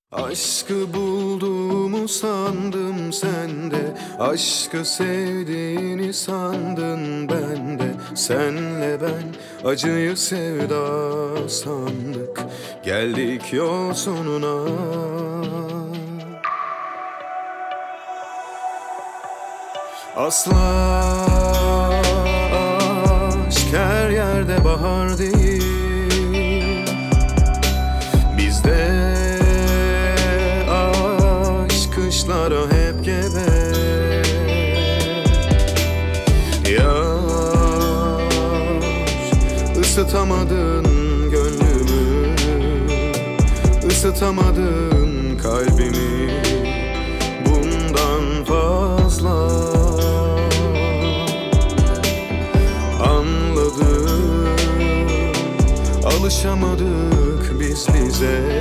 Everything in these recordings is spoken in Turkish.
Aşkı bulduğumu sandım sende, aşkı sevdiğini sandın bende. Senle ben acıyı sevda sandık, geldik yol sonuna. Asla aşk her yerde bahar değil, bizde kışlara hep gebe. Yar, ısıtamadın gönlümü, ısıtamadın kalbimi bundan fazla. Anladım, alışamadık biz bize,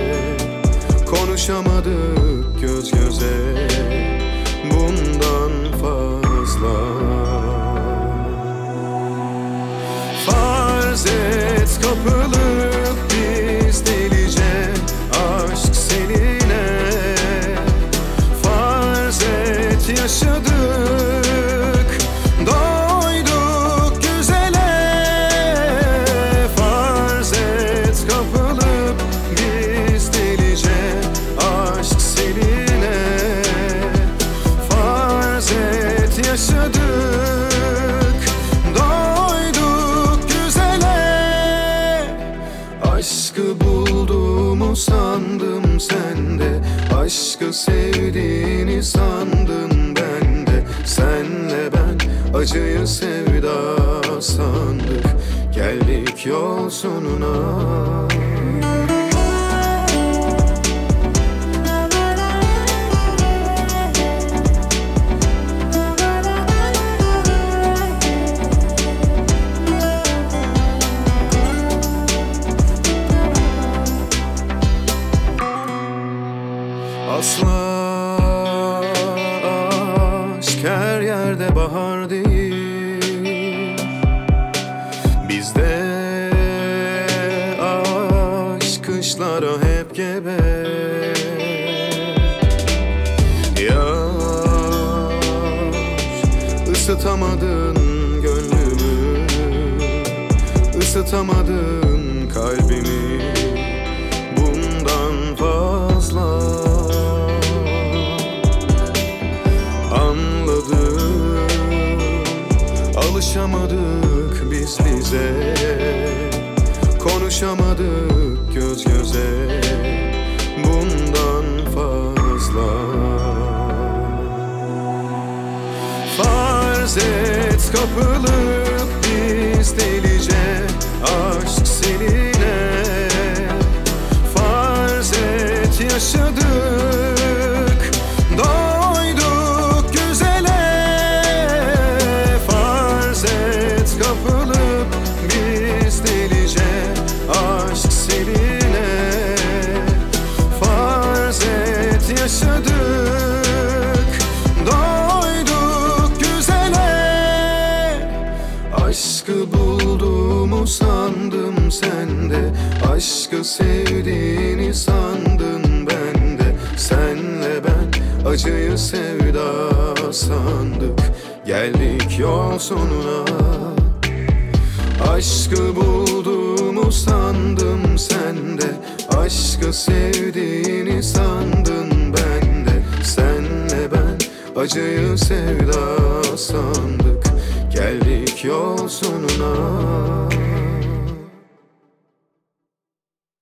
konuşamadık göz göze bundan fazla. Farz et kapılıp biz delice aşk seninle. Farz et yaşadık, doyduk güzele. Farz et kapılıp biz delice aşk seninle. Farz et yaşadık, doyduk güzele. Aşkı bulduğumu sandım sende, aşkı sevdiğini sandın bende. Senle ben acıyı sevda sandık, geldik yol sonuna. Asla aşk her yerde bahar değil, bizde aşk kışlara hep gebe. Yar, ısıtamadın gönlümü, ısıtamadın kalbimi bundan fazla. Anladım, alışamadık biz bize, konuşamadık göz göze bundan fazla. Farz et kapılıp biz delice aşk seninle. Farz et yaşadık, doyduk güzele. Farz et kapılıp biz delice aşk seninle. Farz et yaşadık, doyduk güzele. Aşkı bulduğumu sandım sende, aşkı sevdiğini sandın bende. Senle ben acıyı sevda sandık, geldik yol sonuna. Aşkı bulduğumu sandım sende, aşkı sevdiğini sandın bende. Senle ben acıyı sevda sandık, geldik yol sonuna.